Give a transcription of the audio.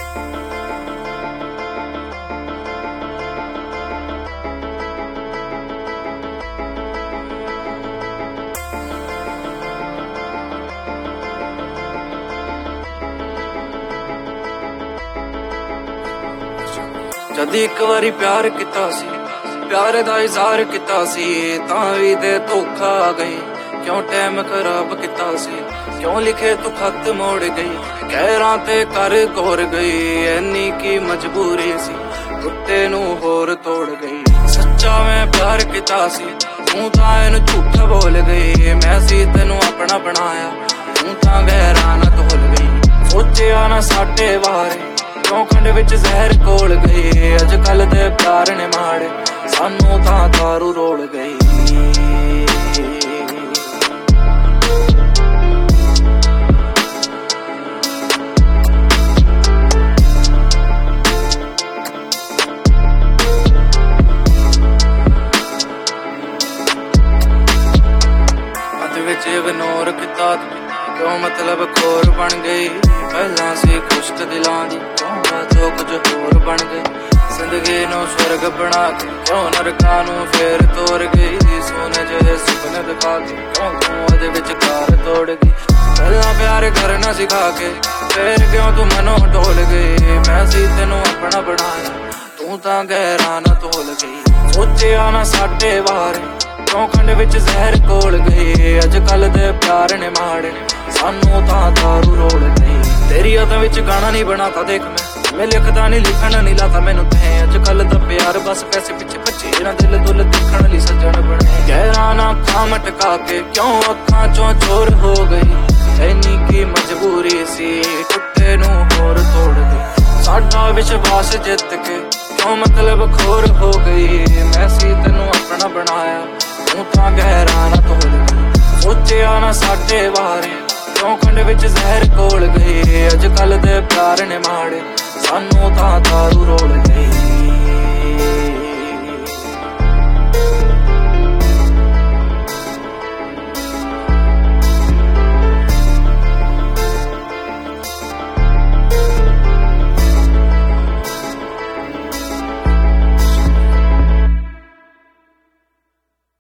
जद एक बारी प्यार किता सी, प्यार दा इज़हार किता सी, तां वी दे धोखा आ गई। क्यों टाइम खराब किता सी, क्यों लिखे तू खत मोड़ गई। कहरां ते कर गौर गई, इन्नी की मजबूरी सी, टुटे नू होर तोड़ गई। सच्चा मैं प्यार किता सी, तू तां इनू झूठा बोल गई। मैं सी तेनू अपना बनाया, तू तां गहरा ना तोल गई। सोचिया ना साडे बारे, क्यों खंड विच जहर कोल गई। अजकल दे प्यार ने माड़े, सानू तां दारू रोल गई। इग्नोर किता क्यों मतलब खोर बन गई। पहला सी खुश्क दिलां दी, क्यों बातों कुछ होर बन गई। जिंदगी नू स्वर्ग बना के क्यों नरकां नू फेर तोड़ गई। सोने जहे सुपने दिखा के क्यों तू ओदे विच कार तोड़ गई। पहला प्यार करना सिखा के फिर क्यों तू मनो डोल गई। मैं सी तेनू अपना बनाया, तू तां गहरा ना तोल गई। सोचिया ना साडे बारे, क्यों खंड विच जहर कोल गई। अजकल दे प्यार ने माड़े, सानू तां दारू रोल गई। तेरी यादां विच गाना नहीं बनाता देख मैं लिखदा नहीं लिखण नहीं लाता मैनू तैं। अजकल दा प्यार बस पैसे पिछे भज्जे ना, दिल दुल दिखण लई सज्जण बने। गहरा ना अखां मटका के क्यों अखां चों चोर हो गई। इन्नी की मजबूरी सी, टुटे नू होर तोड़ गई। साडा विश्वास जित के क्यों मतलब खोर हो गई। मैं सी तेनू अपना बनाया, तू तां गहरा ना तोल गई। सोचिया ना साडे बारे, क्यों खंड विच जहर कोल गई। अजकल दे प्यार ने माड़े, सानू तां दारू रोल गई।